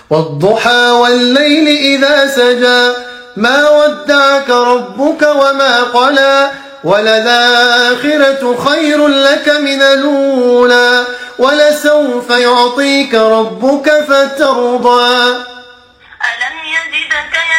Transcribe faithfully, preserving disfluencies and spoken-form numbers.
والضحى والليل إذا سجى ما ودعك ربك وما قلى وللآخرة خير لك من الأولى ولسوف يعطيك ربك فترضى. ألم يجدك